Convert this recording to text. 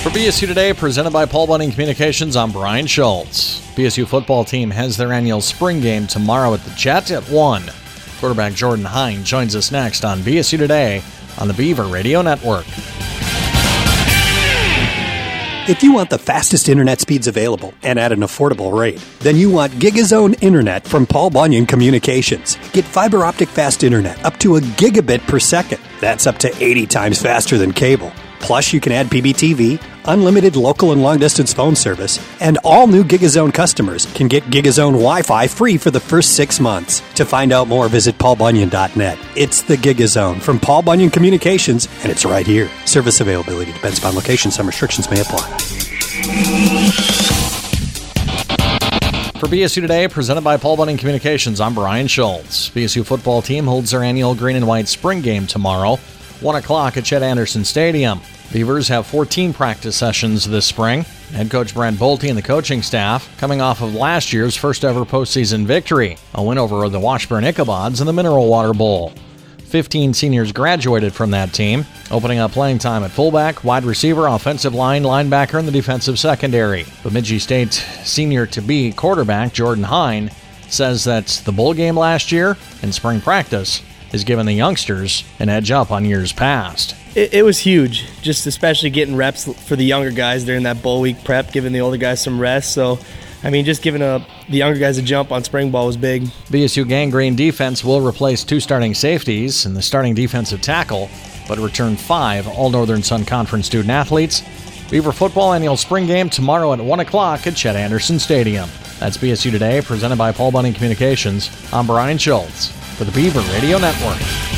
For BSU Today, presented by Paul Bunyan Communications, I'm Brian Schultz. BSU football team has their annual spring game tomorrow at the Chet at 1. Quarterback Jordan Hine joins us next on BSU Today on the Beaver Radio Network. If you want the fastest internet speeds available and at an affordable rate, then you want GigaZone Internet from Paul Bunyan Communications. Get fiber optic fast internet up to a gigabit per second. That's up to 80 times faster than cable. Plus, you can add PBTV, unlimited local and long-distance phone service, and all new GigaZone customers can get GigaZone Wi-Fi free for the first 6 months. To find out more, visit paulbunyan.net. It's the GigaZone from Paul Bunyan Communications, and it's right here. Service availability depends upon location. Some restrictions may apply. For BSU Today, presented by Paul Bunyan Communications, I'm Brian Schultz. BSU football team holds their annual green and white spring game tomorrow, 1 o'clock at Chet Anderson Stadium. Beavers have 14 practice sessions this spring. Head coach Brent Bolte and the coaching staff coming off of last year's first ever postseason victory, a win over the Washburn Ichabods in the Mineral Water Bowl. 15 seniors graduated from that team, opening up playing time at fullback, wide receiver, offensive line, linebacker, and the defensive secondary. Bemidji State senior-to-be quarterback Jordan Hine says that the bowl game last year and spring practice is giving the youngsters an edge up on years past. It was huge, just especially getting reps for the younger guys during that bowl week prep, giving the older guys some rest. So, just giving the younger guys a jump on spring ball was big. BSU Gangrene defense will replace 2 starting safeties and the starting defensive tackle, but return 5 All-Northern Sun Conference student athletes. Beaver football annual spring game tomorrow at 1 o'clock at Chet Anderson Stadium. That's BSU Today, presented by Paul Bunyan Communications. I'm Brian Schultz for the Beaver Radio Network.